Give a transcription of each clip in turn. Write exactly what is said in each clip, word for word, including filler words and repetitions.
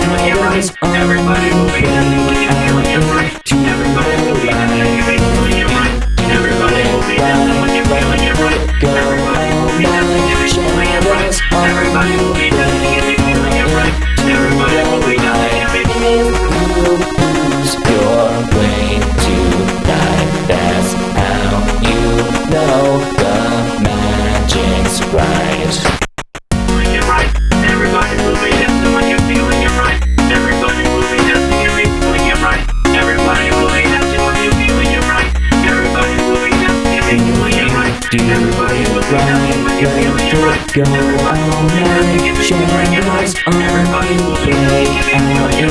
shadows on you break out into the light. Everybody will be dancing when you're feeling it right. Everybody will be dancing if you're feeling it right. Everybody will be dancing if you're feeling it right. Everybody will be dancing if you're feeling it right. If you lose your way tonight, that's how you know the magic's right. Feeling it right. Everybody will be dancing when you're feeling it right. Everybody will be dancing if you're feeling it right. Everybody will be dancing when you're feeling it right. Everybody will be dancing if you're feeling it right. Everybody will be dancing when you're feeling it right. Go all night, shadows on you break out into the light. Everybody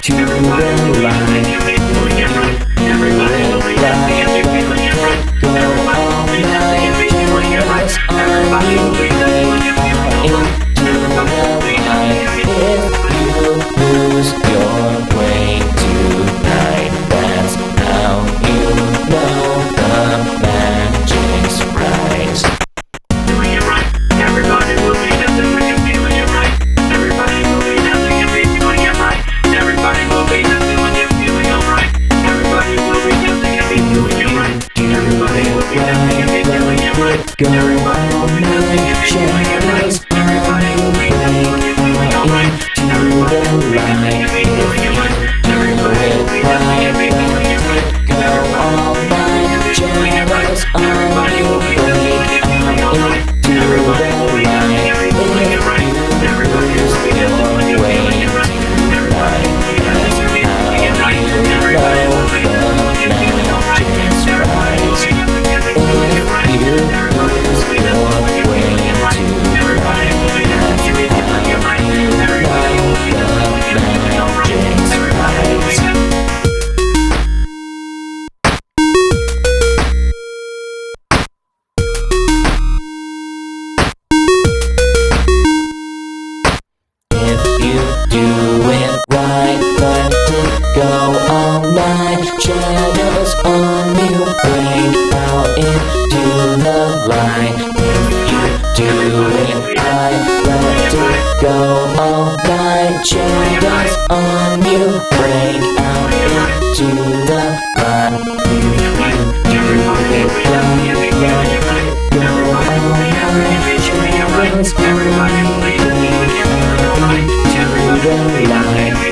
will be dancing if you're feeling it right. Everybody will be dancing if you're feeling it right. Everybody will be dancing when you're feeling it right. Everybody will be dancing if you're feeling it right. If you lose your way tonight, that's how you know the magic's right. Feeling it right. Everybody will be dancing when you're feeling it right. Everybody will be dancing if you're feeling it right. Everybody will be dancing when you're feeling it right. Everybody will be dancing if you're feeling it right. Everybody will be dancing if you're feeling it right. Go Everybody will all be dancing if night, you're feeling it right. shadows Everybody will be dancing when you're feeling it right. Everybody will be dancing if you're feeling it right. Everybody will be dancing if you're feeling it right. go all night, shadows on Everybody you will be dancing when you're feeling it right. break out Everybody will be dancing if you're feeling it right. Everybody will be dancing when you're feeling it right. Everybody will be dancing if you're feeling it right. Everybody will be dancing when you're feeling it right. Everybody will be dancing if you're feeling it right. Everybody will be dancing when you're feeling it right. Everybody will be dancing if you're feeling it right. Everybody will be dancing when you're feeling it right. Everybody will be dancing. If you do it right, let it go all night. Shadows on you break out into the light. If you do it right, let it go all night. Shadows on you break out into the light. If you do it right, let it go all night. Shadows on you break out into the light.